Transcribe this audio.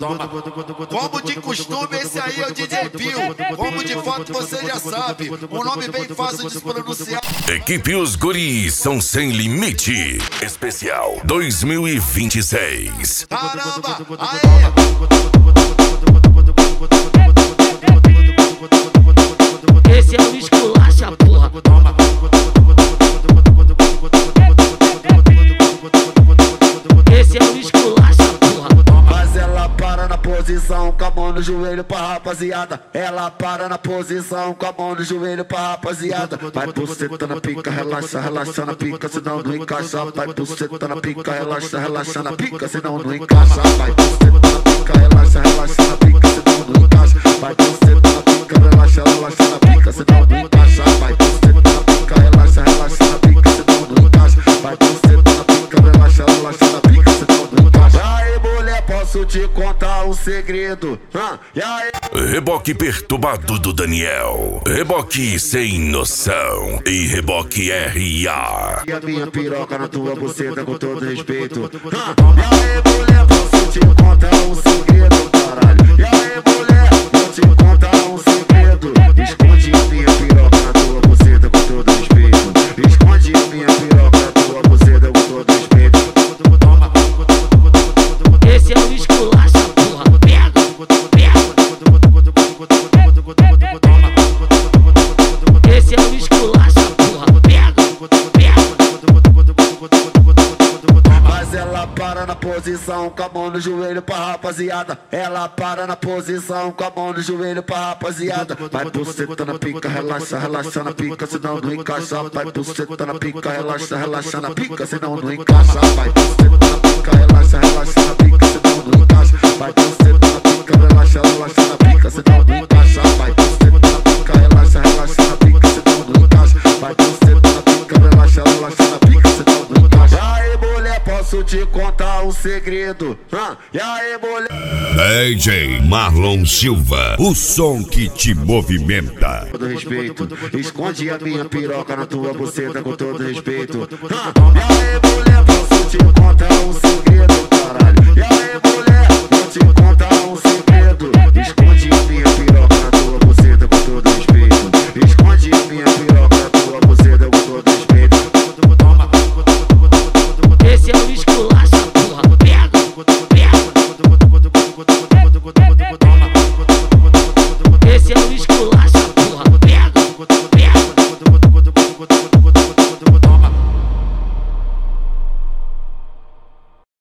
Como de costume, esse aí é o DJ Pio. Como de foto você já sabe, o nome bem fácil de se pronunciar. Equipe Os Guris são sem limite. Especial 2026. Caramba, aê! Esse é o esculacha, porra. Esse é o esculacha, porra. Mas ela para na posição com a mão no joelho pra rapaziada. Ela para na posição com a mão no joelho pra rapaziada. Vai buceta na pica, relaxa, relaxa na pica, senão não encaixa. Vai buceta na pica, relaxa, relaxa na pica, senão não encaixa. Vai buceta na pica, relaxa, relaxa na pica, senão não encaixa. Vai buceta na pica, relaxa, relaxa na pica, senão não encaixa. Vai buceta na pica, relaxa, relaxa na pica, senão não encaixa. Vai buceta na pica, relaxa, relaxa na pica, senão não encaixa. Aí mulher, posso te contar um segredo. E aí? Reboque perturbado do Daniel. Reboque sem noção. E reboque R.A. E a minha piroca na tua buceta com todo respeito. E aí mulher, posso te contar um segredo, caralho. E aí mulher, vou te contar um segredo. Esconde a minha piroca na tua buceta com todo respeito. Esconde a minha piroca na tua buceta com todo respeito. Esse é o esculacha, porra. Pega, pega. Esse é o esculacha, porra. Pega, pega. Mas ela para na posição com a mão no joelho pra rapaziada. Ela para na posição com a mão no joelho pra rapaziada. Vai buceta na pica, relaxa, relaxa na pica, senão não encaixa. Vai buceta na pica, relaxa, relaxa na pica, senão não encaixa. Vai buceta na pica, relaxa, relaxa na pica, senão não encaixa. Vai buceta na pica, relaxa, relaxa na pica, senão não encaixa. Vai buceta na pica, relaxa, relaxa na pica, senão não encaixa. Vai buceta na pica, relaxa, relaxa na pica, senão não encaixa. E aí mulher, posso te contar um segredo. E aí mulher? DJ Marlon Silva, o som que te movimenta. Com todo respeito, esconde a minha piroca na tua buceta com todo respeito. E aí mulher, posso te contar um segredo, caralho.